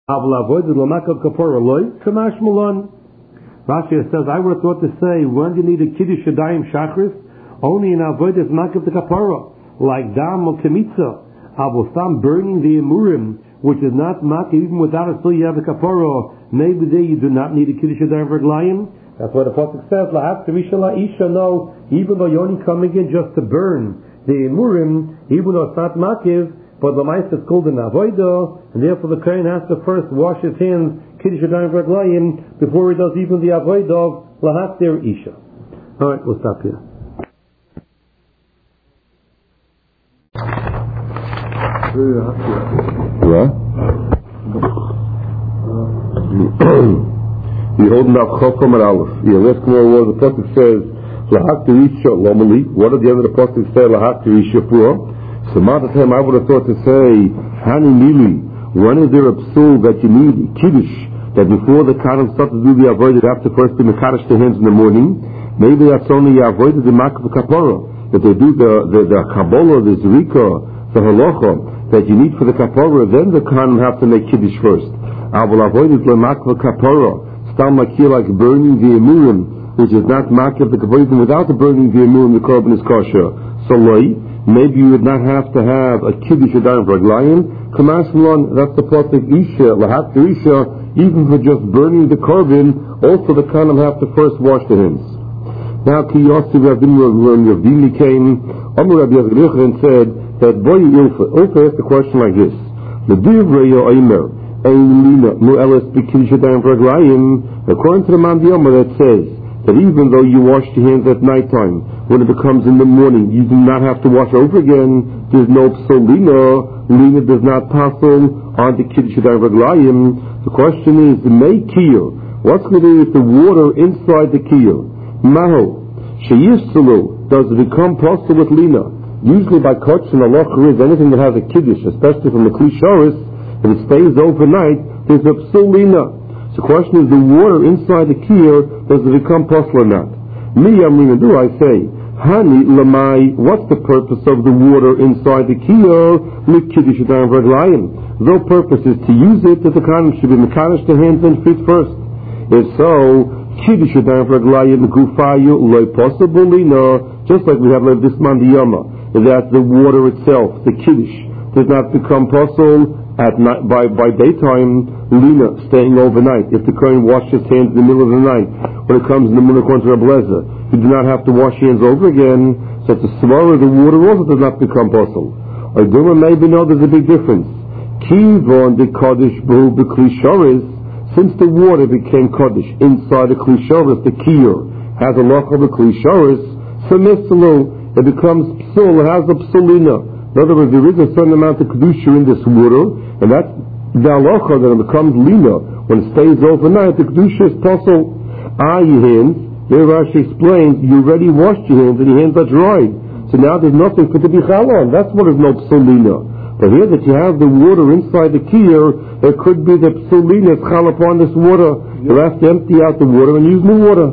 Rashi says, I would have thought to say, when do you need a kiddush yadayim shachris? Only in avodas makav the kapara, like dam or kemitza. Avostam burning the emurim, which is not makav, even without it, still you have the kapara. Maybe there you do not need a kiddush yadayim reglayim. That's what the pasuk says. Lahat terisha la'isha. No, even though you're only coming in just to burn the emurim, even though it's not makav, but the mice is called an avodah, and therefore the kohen has to first wash his hands kiddush yadayim reglayim before he does even the avodah of lahat terisha. All right, we'll stop here. You holding up Chofam and Aleph. The last more the pasuk says Lahak Terisha Lomali. What did the end of the pasuk say? Lahak Terisha Pura. So Matatem, I would have thought to say Hani Mili. When is there a psul that you need Kiddush, that before the Kanim starts to do the avodah, you have to first be mekadosh the hands in the morning? Maybe that's only avodah the makav kapara, that they do the kabbalah, the zrika, the halacha that you need for the kapara, then the Kanim have to make Kiddush first. I will avoid it makav kapara. Stam like burning the emurim, which is not makav the kapara, without the burning the emurim, the korban is kosher. So maybe you would not have to have a kiddush yadayim reglayim. Kamaslon, that's the pasuk isha lahat isha. Even for just burning the korban, also the kanim have to first wash the hands. Now Kiyasi Rabbi Ravdini came, Amar Rabbi Yochanan said that boy Ilfa asked the question like this: the divrei Omer. According to the Mandiyama that says that even though you wash your hands at nighttime, when it becomes in the morning, you do not have to wash over again. There's no psolina. Lina does not passel on the kiddush yadayim reglayim. The question is, the may kiyur. What's going to do with the water inside the kiyur? Maho sheyisulu. Does it become passel with lina? Usually by kotch and halacha is anything that has a kiddush, especially from the klisharis. If it stays overnight, there's a psulina. So the question is, the water inside the kiyur, does it become possible or not? Me, do I say, Hani lamai, what's the purpose of the water inside the kiyur? Mikiddush yadayim reglayim. The purpose is to use it that the kanim should be mekadosh the hands and feet first. If so, kiddush yadayim reglayim gufayu loy possible lina, just like we have like this mandiyama, that the water itself, the kiddush, does not become possible at night, by daytime, lina, staying overnight. If the kohen washes his hands in the middle of the night, when it comes in the morning according to Rabbi Lezer, you do not have to wash your hands over again, so the swallow the water also does not become possible. Or do maybe know there's a big difference. Kivon the Kaddish B'hu B'Klisharis, since the water became Kaddish inside the Klisharis, the kiyur has a loch of the Klisharis, so it becomes psul, it has a psulina. In other words, there is a certain amount of kedusha in this water, and that's the halacha that it becomes lina. When it stays overnight, the kedusha is possible. Your hands, here Rashi explains, you already washed your hands and your hands are dried. So now there's nothing for it to be chal on. That's what is no psulina. But here that you have the water inside the kiyur, it could be that psulina is chal upon this water. You have to empty out the water and use new water.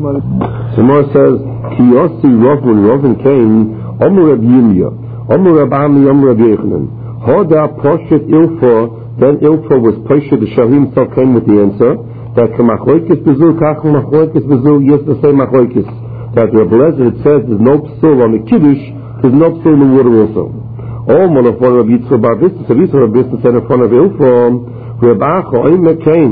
Samar says, Kiyasi Ravin came, Omer Reb Yirmiyah. Amr Rabbi Amr Rabbi Yochanan. Hoda Poshet Ilfa. Then Ilfa was Poshet. The Shahim himself came with the answer that Kamachloikis Bezu, Kachel Machloikis Bezu. Yes, the same Machloikis. That Rabbi Lezer it says there's no psul on the kiddush, there's no psul in the water also. Oh, Monopon Rabbi Yitzchak Bar Bistus. Rabbi Yitzchak Bar Bistus said in front of Ilfa, Rabbi Acha Oim Mekain.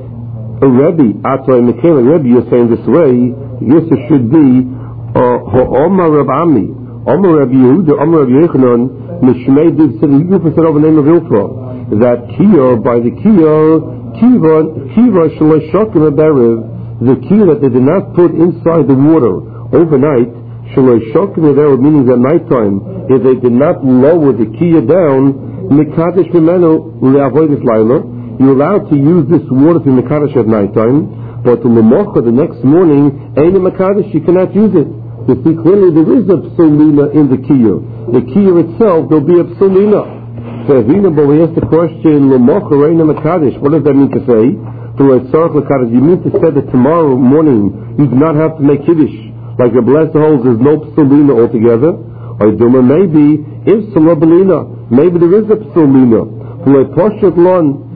A Rebbe, Ato Oim Mekain. A Rebbe, you're saying this way. Yes, it should be Ho'omar Rabbi Ami. Amar Rabbi Yehuda, Amar Rabbi Yochanan, Mishmei did say the said over the name of Ilfa that kiyur by the kiyur kiva shalei shokim berev, the kiyur that they did not put inside the water overnight shalei shokim berev, meaning at nighttime, if they did not lower the kiyur down mekadesh mimenu le'avodas laila, you're allowed to use this water to mekadesh at nighttime, but to lemocha the next morning ain't a mekadesh, you cannot use it. You see clearly there is a psulina in the kiyur. The kiyur itself, there'll be a psulina. So if we ask the question, L'mocha reina mekadesh, what does that mean to say? To a tzarech mekadesh, you mean to say that tomorrow morning you do not have to make kiddush. Like the blessed holds, there's no psulina altogether. Or maybe if salabelina, maybe there is a psulina. Who a poshet lon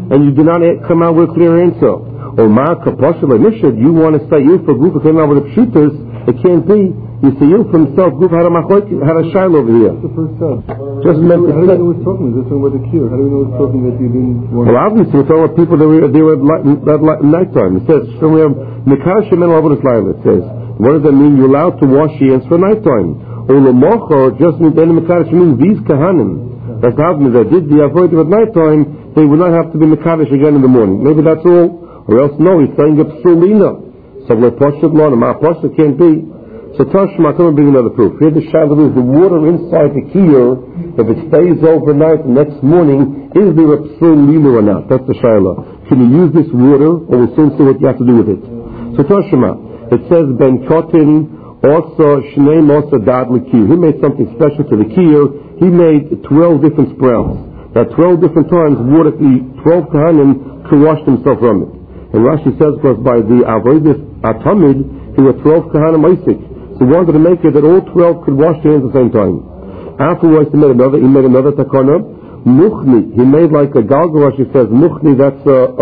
and you do not come out with a clear answer. Or you want to say you for group came out with the shooters, it can't be. You say you from self group had a shine over here. That's the first step. Just meant to how do we know it's talking? This one with the cure. How do we know it's talking that you didn't want? Well, obviously we're talking about people that were at nighttime. It says so we have Mikar Shemen Avodas Laila. It says, what does that mean? You're allowed to wash your hands for nighttime. Olomocho just means then Mikar Shemen these kahanim. That's how it means that did the avoid at nighttime, they would not have to be Mikadosh again in the morning. Maybe that's all. Or else no, he's saying a psulina. So we're Poshet Lana, Ma Poshet can't be. So Tashma, come and bring another proof. Here the shadow is the water inside the kiyur. If it stays overnight the next morning, is there a psulina or not? That's the shaila. Can you use this water, or we'll soon see what you have to do with it. So Tashma, it says Ben Kotin also Shneim also Dad L'Kiyur. He made something special to the kiyur. He made 12 different sprouts. Now 12 different times water, the 12 kahanim to wash themselves from it. And Rashi says, because by the Avodas Atamid, he was 12 Kahanim Isaac. So he wanted to make it that all 12 could wash their hands at the same time. Afterwards, he made another takana. Muchni, he made like a galgal, Rashi says, Muchni, that's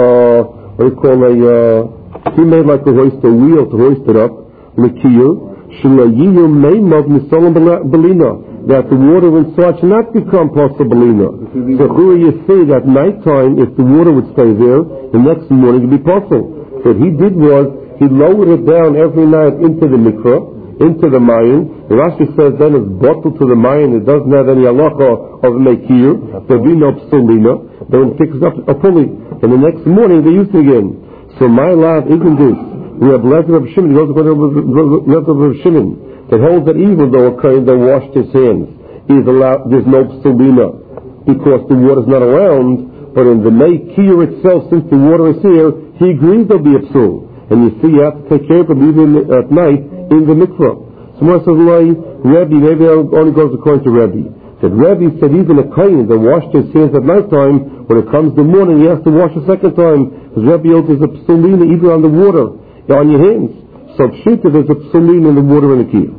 he made like a wheel to hoist it up. L'kiyur, Shalayiyu Meimav Nisolam Belina, that the water will start to not become possible. So here you see that nighttime, if the water would stay there, the next morning it would be possible. So what he did was, he lowered it down every night into the mikvah, into the mayin. Rashi says then it's bottled to the mayin, it doesn't have any halacha of mekir, there'll be no psulina, then it picks up fully. And the next morning they use it again. So my love, even this, we have Lezer of Shimon, he goes to Lezer of Shimon, that holds that even though a kohen that washed his hands is allowed, there's no psulina because the water is not around, but in the kiyur itself, since the water is here, he agrees there'll be a psul. And you see, you have to take care of it even at night in the mikvah. Someone says, Rebbe, maybe it only goes according to Rebbe. That Rebbe said even a kohen that washed his hands at night time, when it comes the morning, he has to wash a second time. Because Rebbe holds there's a psulina even on the water, on your hands. So pshita, there's a psulina in the water in the kiyur.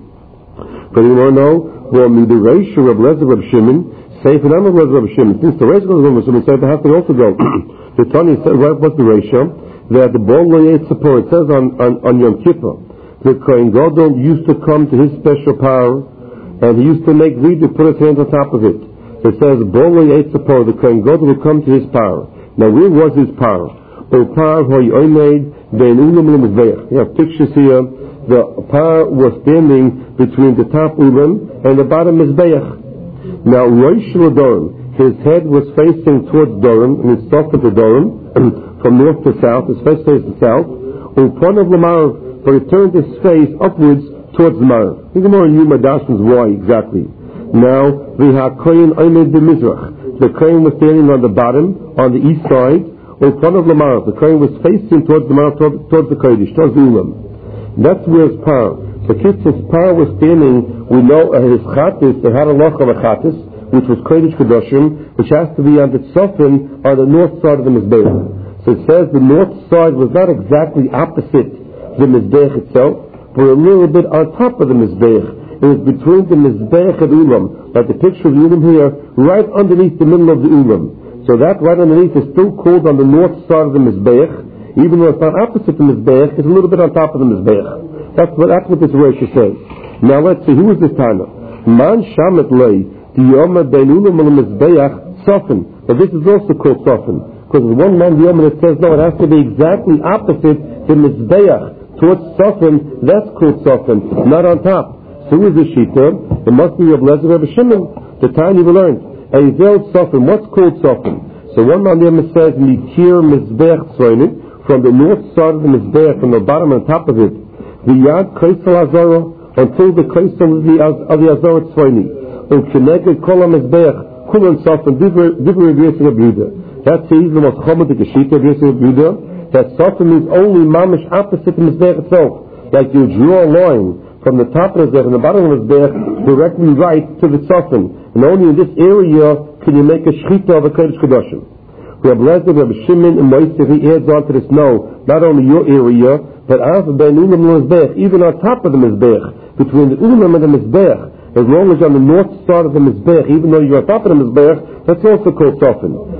But you want to know, well, the ratio of Lezer Reb Shimon, Seif and Amar Lezer Reb Shimon, since the ratio of Reb Shimon, Seif has to also go. The Tanya said, what's the ratio? That the Bol Lo Yitzapor, it says on Yom Kippur, the Kohen Gadol used to come to his special power, and he used to make reed to put his hands on top of it. So it says, Bol Lo Yitzapor, the Kohen Gadol will come to his power. Now, where was his power? O power hoy oimed ben ulam lemizbeach. You have pictures here. The power was standing between the top ulam and the bottom mizbeach. Now, Rosh Dorim, his head was facing towards Dorim, and it's soft to Dorim, from north to south, his face facing south. Upon of Lamar, but he turned his face upwards towards the Marav. Think more in Yuma Dashman's why exactly. Now, the Kohen oimed ben mizrach. The Kohen was standing on the bottom, on the east side. In front of Lamar, the Kohen was facing towards the Marav, towards the Kodesh, towards the Ulam. That's where his power. The Kitz's power was standing, we know his Chatis, they had a loch of a Chatis, which was Kodesh Kedoshim, which has to be on the Tzofim, on the north side of the Mizbeach. So it says the north side was not exactly opposite the Mizbeach itself, but a little bit on top of the Mizbeach. It was between the Mizbeach and Ulam, like the picture of the Ulam here, right underneath the middle of the Ulam. So that right underneath is still called on the north side of the Mizbeach, even though it's not opposite the Mizbeach, it's a little bit on top of the Mizbeach. That's what this Rosh says. Now let's see, who is this Tana? Man Shamet Lei, Diyoma Beinulam al Mizbeach, Sofin. But this is also called Sofin. Because there's one man, Diyoma, that says, no, it has to be exactly opposite the Mizbeach, towards Sofin, that's called Sofin, not on top. So who is this Shita? It must be of Lezer Reb Shimon, the Tanya we learned. Eizel Sofim, what's called Sofim? So one man says, Mikir Mizbeach Tzroinik, from the north side of the Mizbeach, from the bottom and top of it, the Yad Kaisel Azara, until the Kaisel of the Azara Tzroinik. U'keneged Kol HaMizbeach, Kulan Sofim, Divri Agresia Yehuda. That's the most common Geshita Agresia Yehuda, that Sofim is only mamish opposite the Mizbeach itself. Like you draw a line from the top of the Mizbeach and the bottom of the Mizbeach, directly right to the Sofim. And only in this area can you make a shchita of a Kodesh Kedoshim. We have Lezer, we have Shimon, and Moisef, he adds on to this, no, not only your area, but Av ben Ulam and Mizbeach, even on top of the Mizbeach, between the Ulam and the Mizbeach, as long as you're on the north side of the Mizbeach, even though you're on top of the Mizbeach, that's also called Sofin.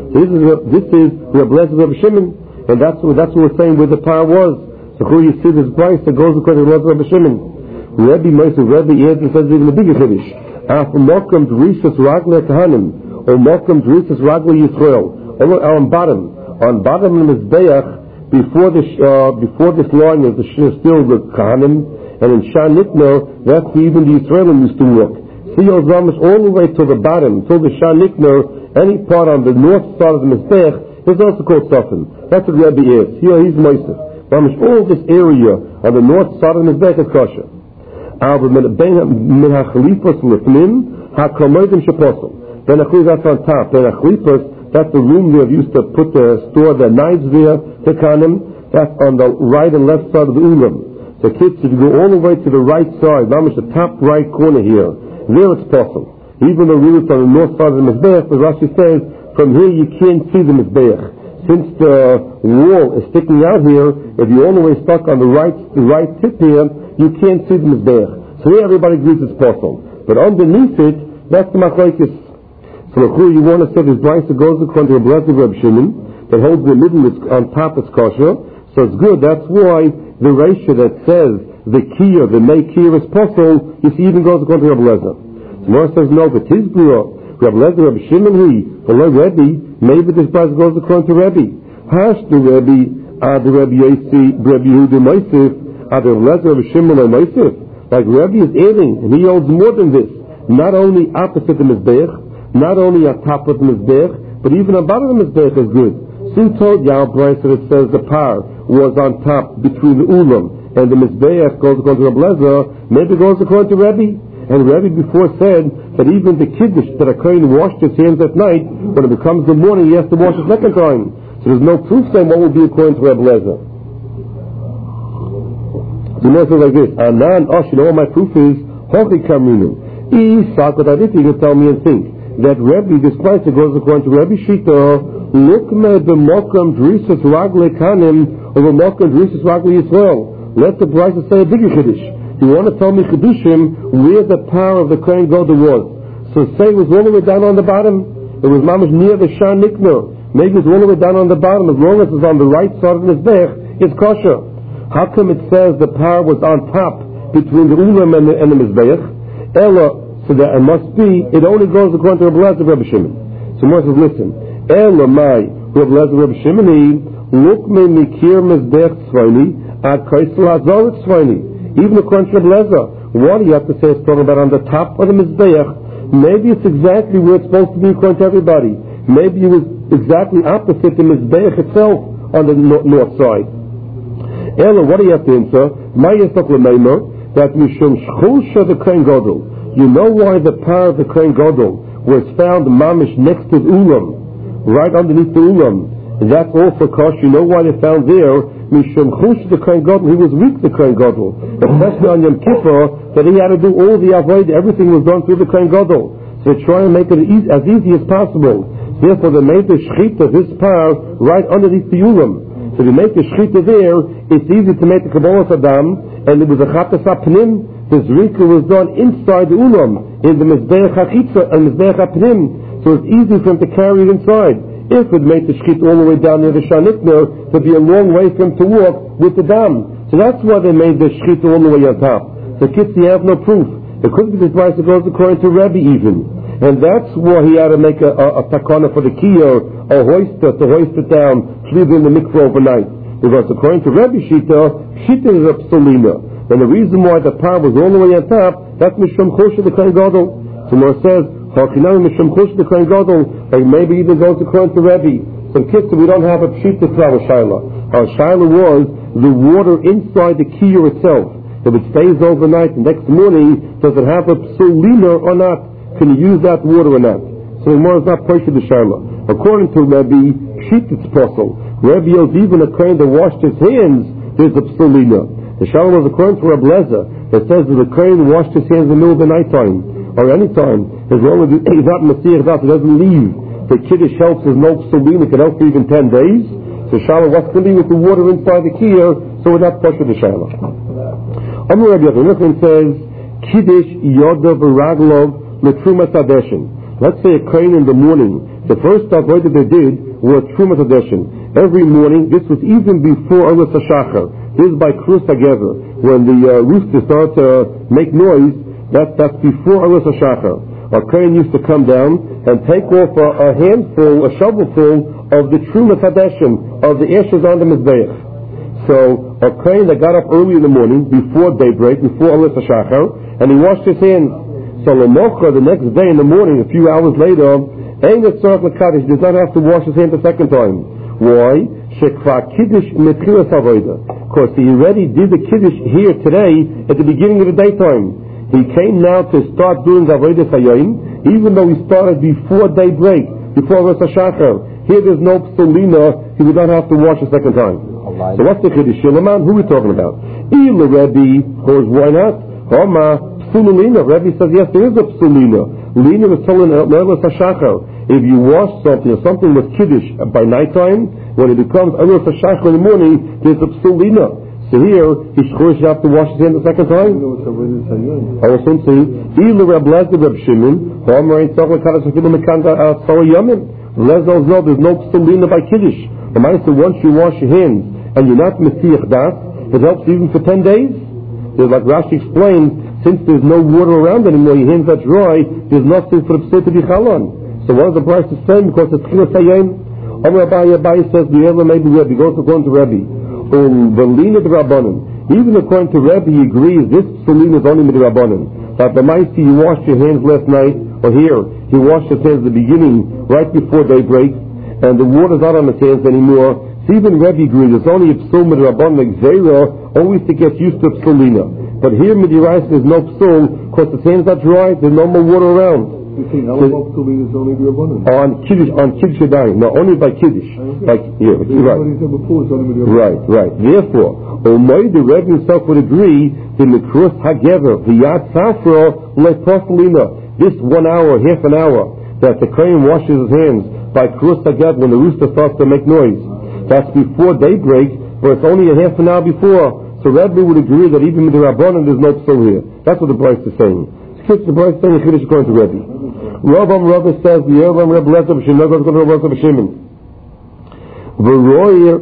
This is Reb Lezer Reb Shimon, and that's what we're saying where the power was. So who you see this price that goes according to Reb Lezer Reb Shimon. Rebbe Moshe, Rebbe Yedin says even a bigger Kiddush. After Mokum Drishas Ragle Kahanim, or Mokum Drishas Ragle Yisrael, on bottom of the Mizbeach, before this line is still the Kahanim, and in Shan Nikner, that's even the Yisraelim used to walk. See your Zamish all the way to the bottom, till the Shan Nikner, any part on the north side of the Mizbeach is also called Safin. That's what Rebbe is. Here he's Moshe. Zamish, all this area on the north side of the Mizbeach is kosher. But min hachalifos lifnim hakomodim sheposel. Ben achli, that's on top. Ben achlifos, that's the room they used to store their knives there. Tekanim, that's on the right and left side of the ulam. So kids, if you go all the way to the right side, mamish the top right corner here, there it's possible. Even though really it's on the north side of the mizbeach, but Rashi says from here you can't see the mizbeach. Since the wall is sticking out here, if you're all the way stuck on the right tip here, you can't see the mizbeach. So here everybody agrees it's possible. But underneath it, that's the machlokes. So you want to say this price that goes according to Reb Lezer Reb Shimon, that holds the middle, it's on top, it's kosher. So it's good. That's why the ratio that says the kiyah, the may kiyah is possible, you see even goes according to Reb Lezer. So Mora says no, but his guru, Reb Lezer Reb Shimon, Rebbe, maybe this price goes according to Rebbe. Hash the Rebbe, the Rebbe Yossi, Rebbe Yehuda Mosif, the Reb Lezer Reb Shimon Mosif. Like Rebbe is adding, and he holds more than this. Not only opposite the mizbeach, not only on top of the mizbeach, but even on bottom of the mizbeach is good. So told Yal Bryce that it says the par was on top between the ulam and the mizbeach goes according to Reb Lezer, maybe it goes according to Rebbe. And Rebbe before said that even the kiddush that a kohen washed his hands at night, when it becomes the morning, he has to wash his second time. So there's no proof saying what will be according to Reb Lezer. So he says like this: Anan, you know what my proof is? Hochi kaminu. You can tell me and think that Rebbe, this price that goes according to Rebbe Shita, look me the mokam drisas ragle kanim over mokam drisas ragle Yisrael. Let the price say a bigger kiddush. You want to tell me Kedushim where the power of the Kohen Gadol was. So say it was all the way down on the bottom. It was mamish near the Shan Nikner. Maybe it's all the way down on the bottom. As long as it's on the right side of the Mizbech, it's kosher. How come it says the power was on top between the Ulam and the Mizbech? Ella, so that it must be, it only goes according to Reb Lezer Reb Shimon. So Moses says, listen. Ella my Reb Lezer Reb Shimoni, look me mikir Mizbech tzvayni, ad kaisel hazor tzvayni. Even according to Reb Lezer, what do you have to say it's talking about on the top of the Mizbeach? Maybe it's exactly where it's supposed to be according to everybody. Maybe it was exactly opposite the Mizbeach itself on the north side. Ella, what do you have to answer? That Mishum Shchusha the Kohen Gadol. You know why the power of the Kohen Gadol was found mamish next to the Ulam, right underneath the Ulam. And that's all for kosh. You know why they found there? Mishum Chush the Kohen Gadol. He was weak, the Kohen Gadol. Especially on Yom Kippur, that he had to do all the avoid. Everything was done through the Kohen Gadol. So they try and make it as easy as possible. Therefore, they made the shechita of his power right underneath the Ulam. So if you make the shechita there, it's easy to make the Kabbalah Saddam, and it was a chatas apnim. The zrika was done inside the Ulam, in the Mizbeach HaChitza and Mizbeach HaPnim. So it's easy for him to carry it inside. If it made the shechita all the way down near the Shan Nikner, it would be a long way for him to walk with the dam. So that's why they made the shechita all the way on top. So kids, you have no proof. It could be this price that goes according to Rebbe even. And that's why he had to make a takana for the kiyah, a hoister to hoist it down, leave it in the mikvah overnight. Because according to Rebbe Shita is a psolina. And the reason why the power was all the way on top, that's Mishum Choshe the Kohen Gadol. So Mor says, Hachinam Mishum Choshe the Kohen Gadol, and maybe even goes according to Rebbe. So kids, we don't have a pshita to our shaila. Our shaila was the water inside the kiyah itself. If it stays overnight, the next morning, does it have a psolina or not? Can you use that water or not? So the Mor is not pushing the shaila. According to Rebbe, pshita it's possible. Rebbe is even a kohen that washed his hands, there's a psolina. The shaila was according to Reb Lezer that says that the kohen washed his hands in the middle of the night time or any time, as long as he's not Messiah, he doesn't leave. The kiddush helps, there's no psolina, it can help for even 10 days. So shaila, what's going to be with the water inside the kiyah? So we're not pushing the shaila. Amar Rabbi Yochanan says, Kiddush yodav v'raglov l'trumas hadeshin. Let's say a kohen in the morning The first avodah they did was Trumas Hadeshin. Every morning, this was even before Alas HaShachar. This is by Krus Hagever. When the rooster starts to make noise, that's before Alas HaShachar. A kohen used to come down and take off a shovelful of the Trumas Hadeshin, of the ashes on the Mizbeach. So a kohen that got up early in the morning, before daybreak, before Alas HaShachar, and he washed his hands. So Lamocha, the next day in the morning, a few hours later, Ein Yitzarach L'Kaddish, does not have to wash his hands a second time. Why? Shekva Kiddush Metchilas Avodah. Because he already did the Kiddush here today at the beginning of the daytime. He came now to start doing Avodah Hayom, even though he started before daybreak, before Rosh Hashachar. Here there's no psulina, he would not have to wash a second time. So what's the Kiddush Shilaman? Who are we talking about? Ila Rebbe, because why not? Homa Psulina. Rebbe says yes, there is a psulina. Lina was told in Rosh Hashachar, if you wash something, or something with Kiddush by nighttime, when it becomes Rosh Hashachar in the morning, there's a psulina. So here, he should have to wash his hands a second time. I was saying, Ila Reb Lezer Reb Shimon, Homer ain't talking about Kiddush Mekanta Sarah Yamin. Lezer knows there's no psulina by Kiddush. The man said, once you wash your hands and you're not Mesiach Das, it helps even for 10 days. There's like Rashi explains, since there's no water around anymore, your hands are dry, there's nothing for the psul to be chalon. So what is the price the same? Because it's Chilas Hayom. Amar Abaye says, the Ela maybe Rebbe, goes according to Rebbe. Velina the Rabbanim. Even according to Rebbe, he agrees this psulina is only with the Rabbanim. That the Maisi, you washed your hands last night, or here, he washed his hands at the beginning, right before daybreak, and the water's not on his hands anymore. So even Rebbe agrees, it's only a psul with the Rabbanim, like Zera, always to get used to psulina. But here, Midirais, there's no psul, because the hands are dry, there's no more water around. On Kiddush Yadayim, no, only by Kiddush. Right. Therefore, Omay, the Rebbe himself would agree that the Krus Hagever, the Yad Safra, Leposalina, this 1 hour, half an hour, that the kohen washes his hands by Krus Hagever when the rooster starts to make noise, that's before daybreak, but it's only a half an hour before. So Rebbe would agree that even with the Rabbanan there's no psul here. That's what the Bryce is saying. The Bryce is saying Kiddush according to Rebbe. Rabbi says the Yervam Reb Lezer B'Shimon goes to Reb Lezer B'Shimon. V'roy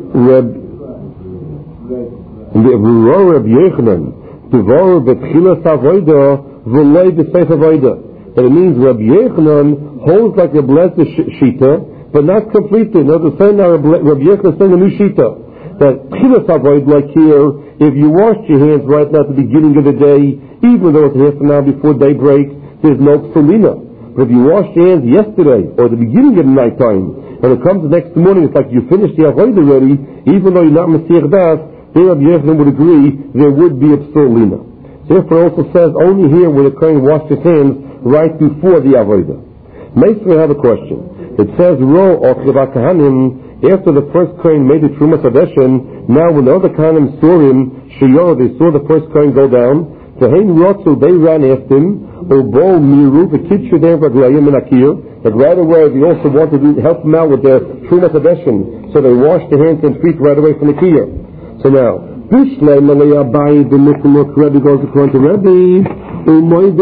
Reb Yechanan Devor B'Tchilas Avodah V'loi B'Seif Avodah. That it means Reb Yechanan holds like Reb Lezer Shita, but not completely. Now the same now Reb Yechanan is saying a new Shita. That Tchilas Avodah, like here, if you wash your hands right now at the beginning of the day, even though it's half an hour before daybreak, there's no psulina. But if you wash your hands yesterday or at the beginning of the night time, and it comes the next morning, it's like you finished the avodah already, even though you're not Mesiach Das, then Rabbi Yechanan would agree there would be a psulina. Therefore, it also says only here where the kohen washed his hands right before the avodah. Meisra have a question. It says Ro or Cheva Kahanim, after the first kohen made the Trumas Hadeshin, now when the other Kahanim saw him, Sheyoro, they saw the first kohen go down. The Hein Rotzu, they ran after him. Obo Miru, the kid should have Raglayim and Akir. But right away, they also wanted to help them out with their Trumas Hadeshin. So they washed their hands and feet right away from the Kiyah. So now, Bishlei Malay Abayi, the Muslim Rebbe goes according to Rebbe.